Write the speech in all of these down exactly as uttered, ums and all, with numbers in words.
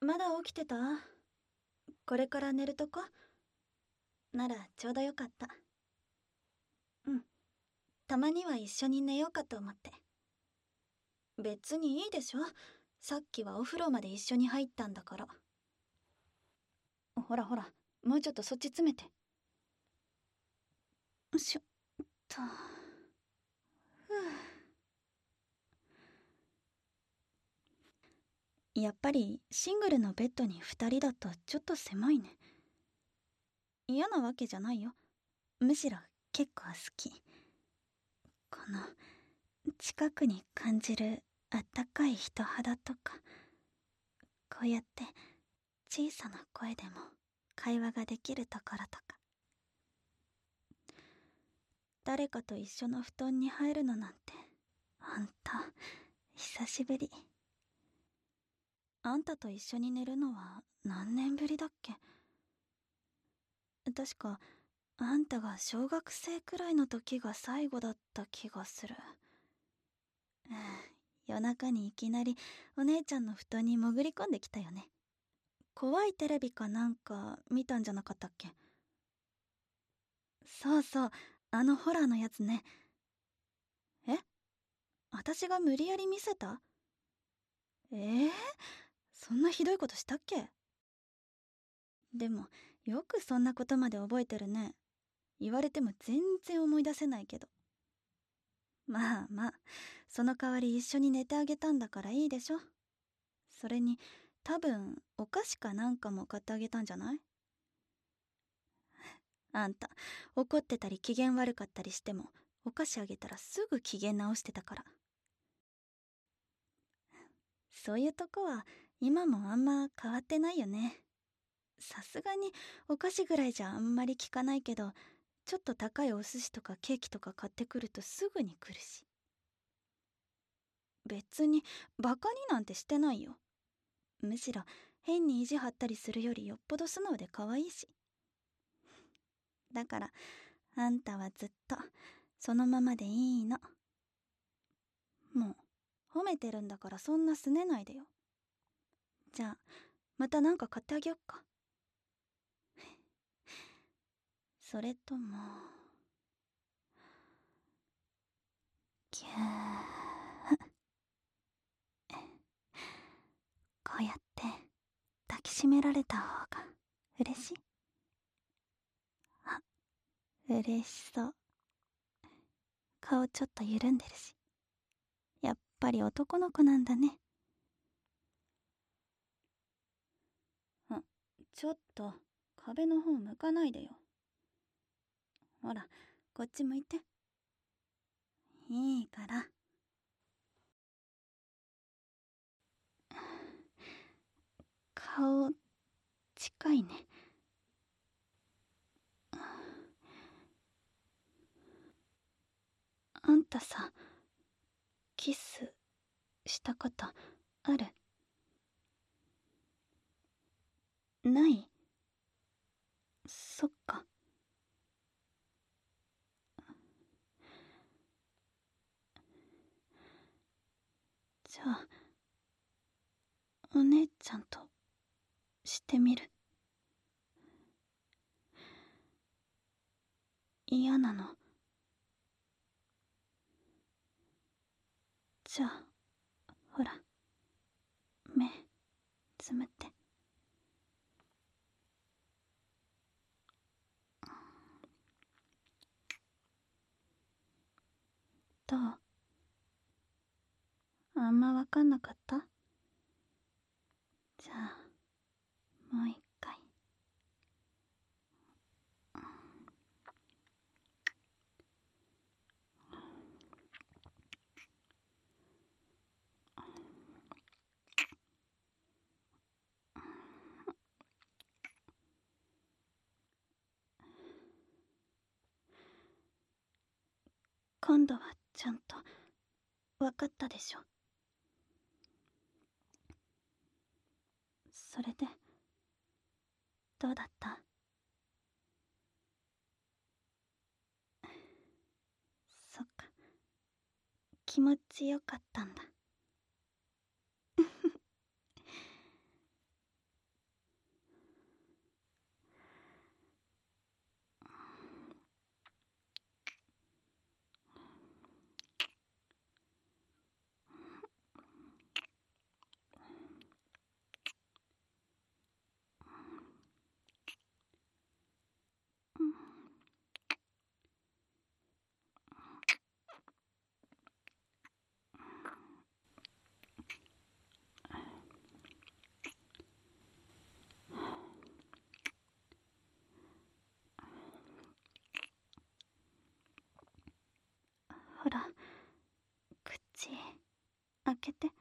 まだ起きてた？これから寝るとこ？ならちょうどよかった。うん。たまには一緒に寝ようかと思って。別にいいでしょ。さっきはお風呂まで一緒に入ったんだから。ほらほら、もうちょっとそっち詰めて。しょっと。ふう。やっぱりシングルのベッドに二人だとちょっと狭いね。嫌なわけじゃないよ。むしろ結構好き。この近くに感じるあったかい人肌とか、こうやって小さな声でも会話ができるところとか、誰かと一緒の布団に入るのなんてほんと久しぶり。あんたと一緒に寝るのは何年ぶりだっけ？確かあんたが小学生くらいの時が最後だった気がする。うん、夜中にいきなりお姉ちゃんの布団に潜り込んできたよね。怖いテレビかなんか見たんじゃなかったっけ？そうそう、あのホラーのやつね。え？私が無理やり見せた？えー、そんなひどいことしたっけ？でもよくそんなことまで覚えてるね。言われても全然思い出せないけど。まあまあ、その代わり一緒に寝てあげたんだからいいでしょ。それに多分お菓子かなんかも買ってあげたんじゃない？あんた怒ってたり機嫌悪かったりしてもお菓子あげたらすぐ機嫌直してたから。そういうとこは今もあんま変わってないよね。さすがにお菓子ぐらいじゃあんまり効かないけど、ちょっと高いお寿司とかケーキとか買ってくるとすぐに来るし。別にバカになんてしてないよ。むしろ変に意地張ったりするよりよっぽど素直で可愛いし。だからあんたはずっとそのままでいいの。もう褒めてるんだからそんなすねないでよ。じゃあまたなんか買ってあげよっか。それともぎゅー、こうやって抱きしめられた方が嬉しい？あ、嬉しそう。顔ちょっと緩んでるし。やっぱり男の子なんだね。あ、ちょっと壁の方向かないでよ。ほら、こっち向いて。いいから。顔近いね。あんたさ、キスしたことある？ない？そっか。じゃあお姉ちゃんとしてみる？嫌なの？じゃあほら、目つむって。どう？あんま分かんなかった？じゃあもう一回。今度はちゃんと分かったでしょ？それでどうだった？そっか、気持ちよかったんだ。 けて。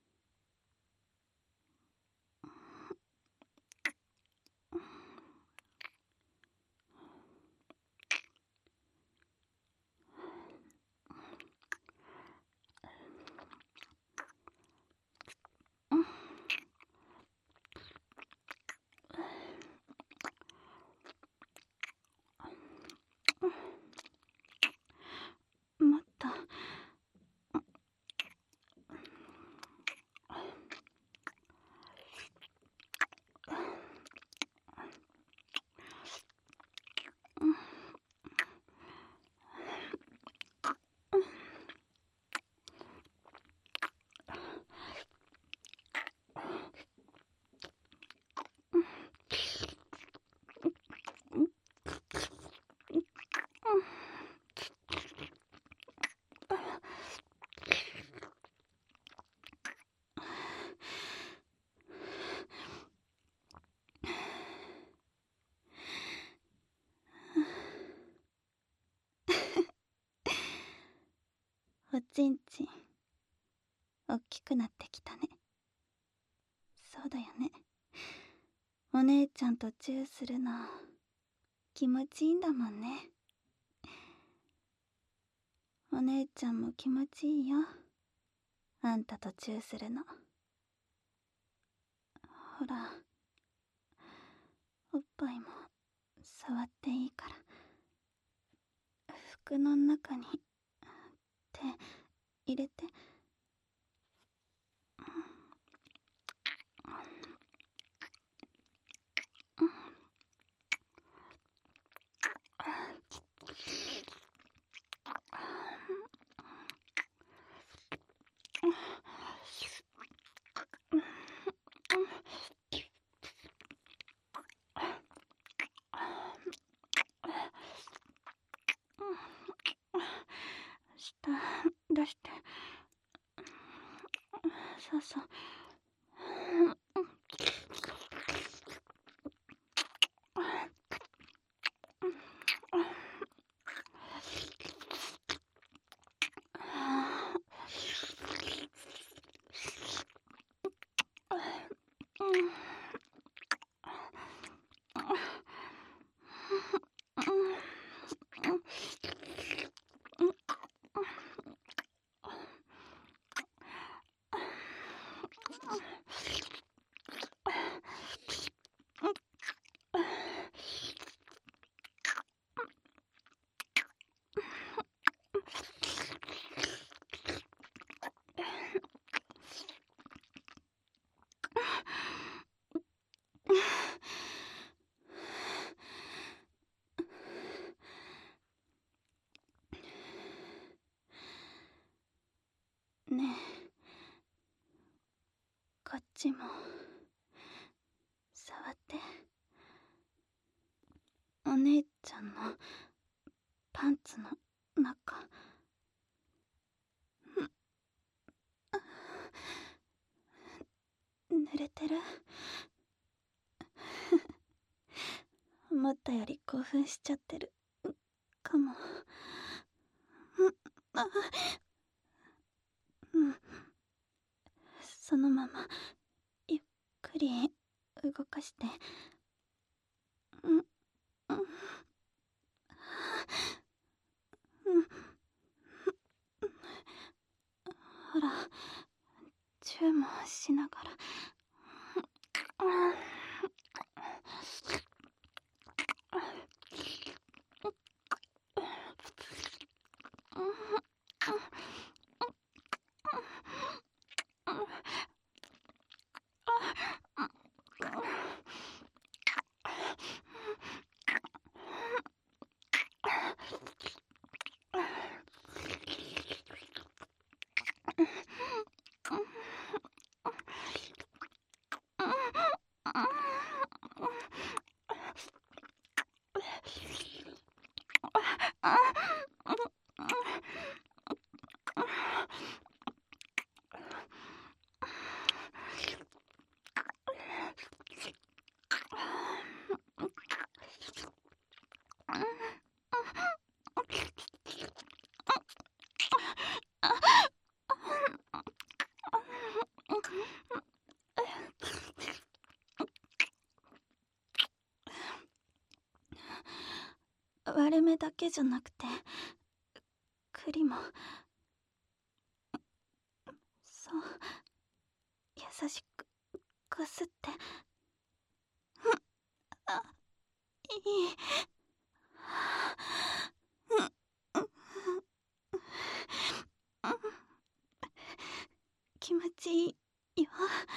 もっと。おちんちんおっきくなってきたね。そうだよね。お姉ちゃんとチューするの気持ちいいんだもんね。お姉ちゃんも気持ちいいよ、あんたとチューするの。ほら、おっぱいも触っていいから。服の中に手入れて。舌出して。そうそう。ねえ、こっちも触って。お姉ちゃんのパンツの中。濡れてる。思ったより興奮しちゃってるかも。あ、うん。そのままゆっくり動かして。うんうん、ほら、チューもしながら。 れ目だけじゃなくて栗もそう優しくこすって、あ、いい、気持ちいいよ。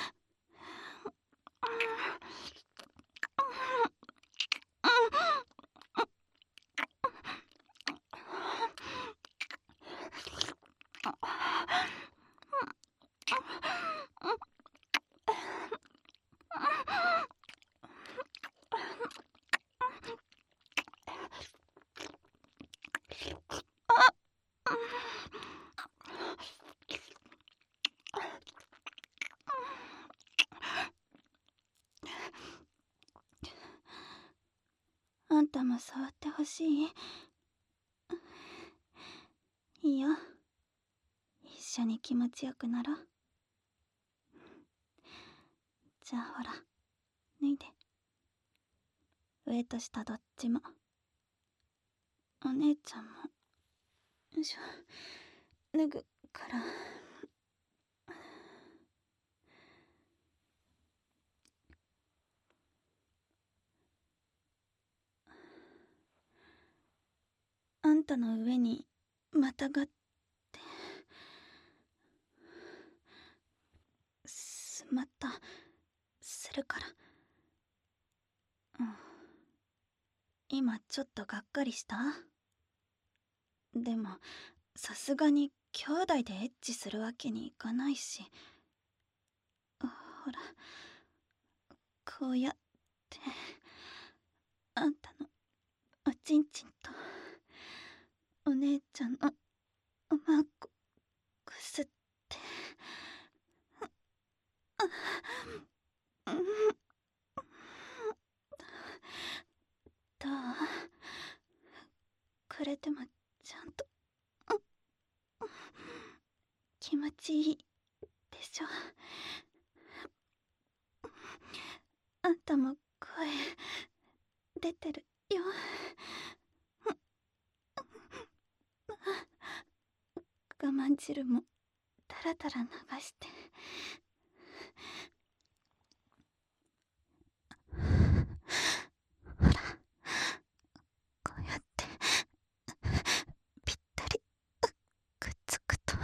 あんたも触ってほしい？いいよ、一緒に気持ちよくなろう。じゃあほら、脱いで。上と下どっちも。お姉ちゃんも。よいしょ、脱ぐから。あんたの上にまたがってすまったするから。うん、今ちょっとがっかりした？でもさすがに兄弟でエッチするわけにいかないし、ほらこうやってあんたのおちんちんとお姉ちゃんのおまんこくすって、どう？これでもちゃんと気持ちいいでしょ？あんたも声出てるよ。我慢汁もタラタラ流して。ほら、こうやってぴったりくっつくと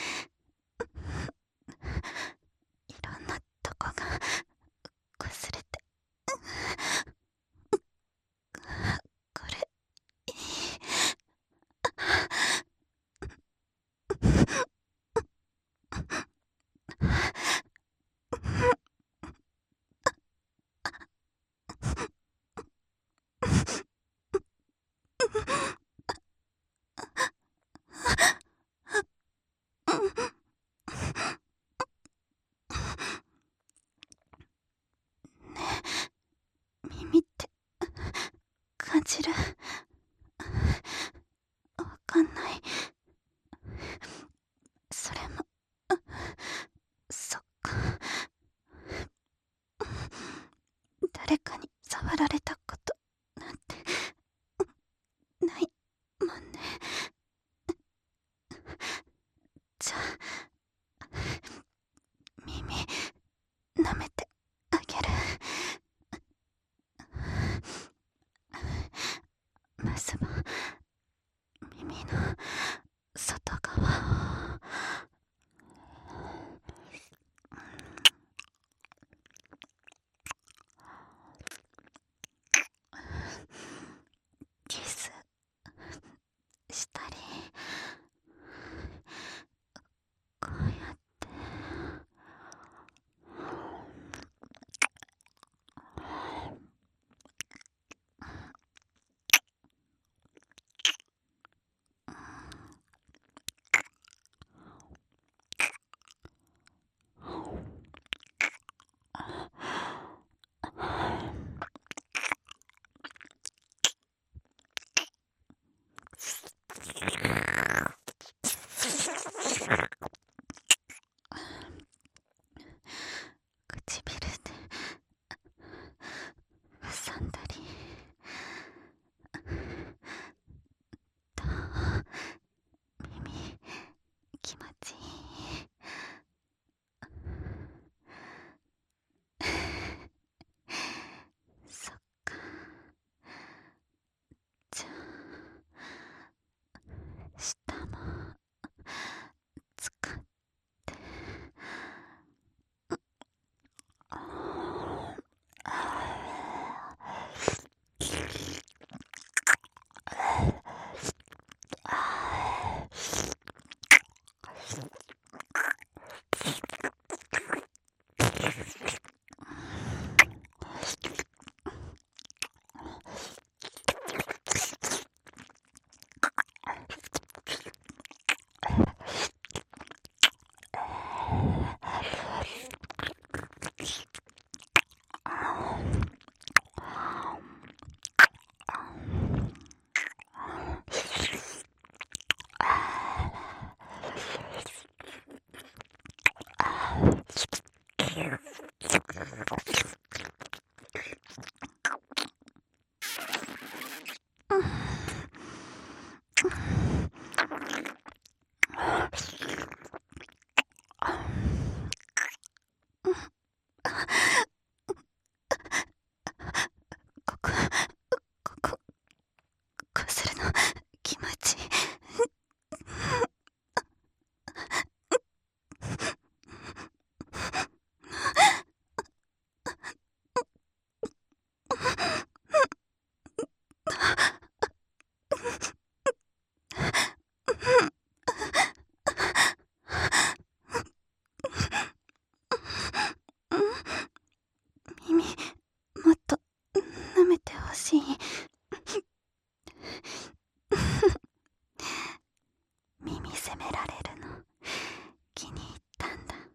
いろんなとこがこすれて、これいい。耳って感じる？わかんない。それもそっか。誰かに触られたことなんてないもんね。じゃあ耳舐めてあげる。まずは耳の外側を。キスしたり、こうやってここ、ここ、こするの気持ちいい。耳、もっと舐めてほしい。耳責められるの気に入ったんだ。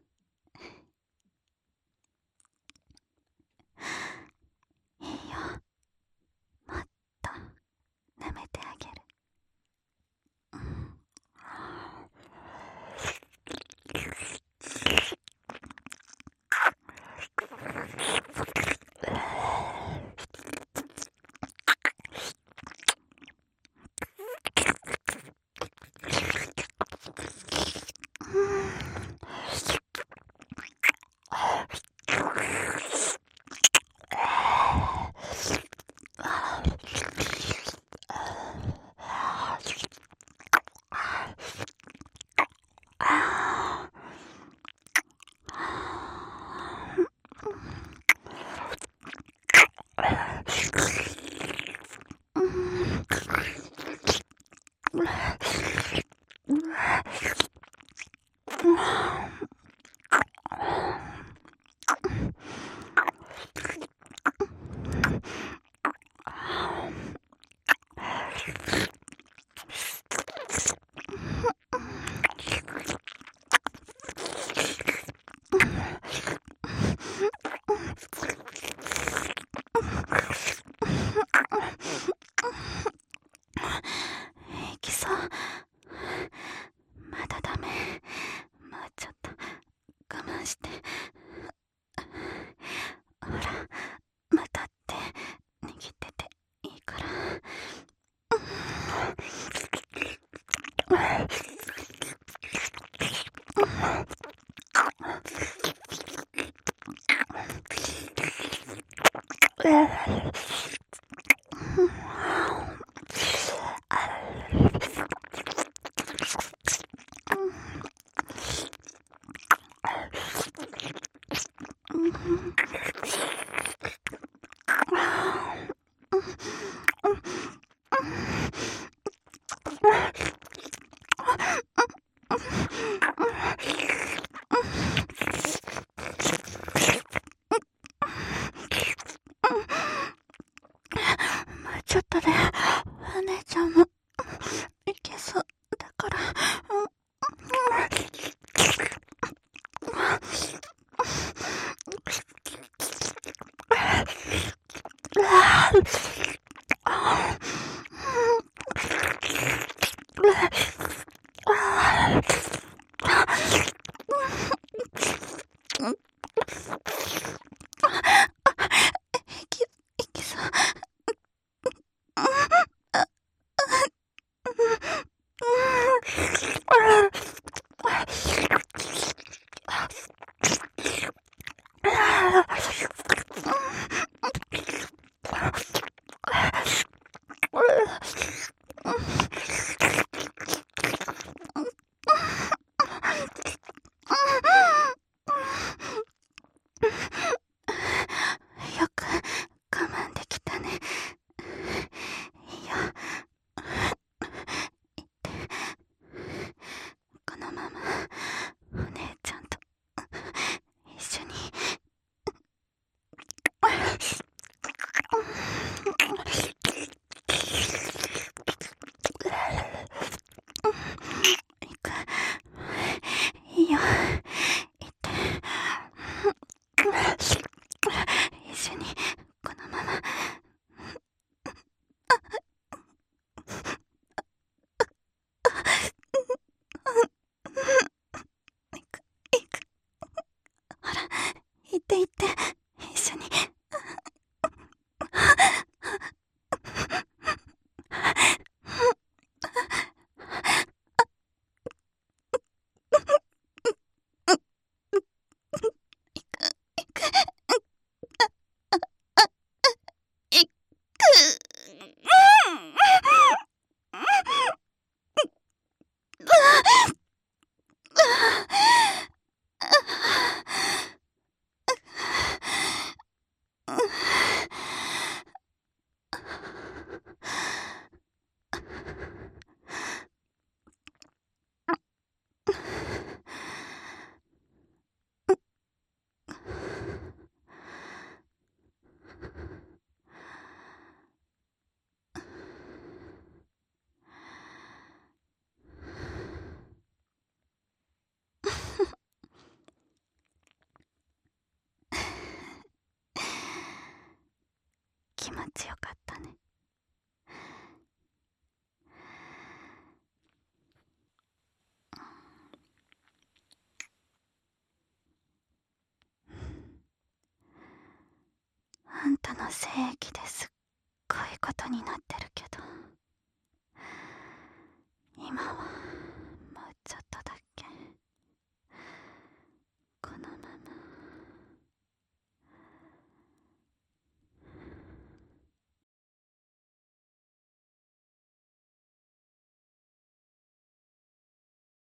いいよ、もっと舐めてあげる。いきそう。まだダメ。もうちょっと我慢して。ほら、またって握ってていいから。ちょっとでお姉ちゃんもいけそうだから。いき、いきそう。 って言って一緒に気持ちよかったね。あんたの精液ですっごいことになってるけど、今は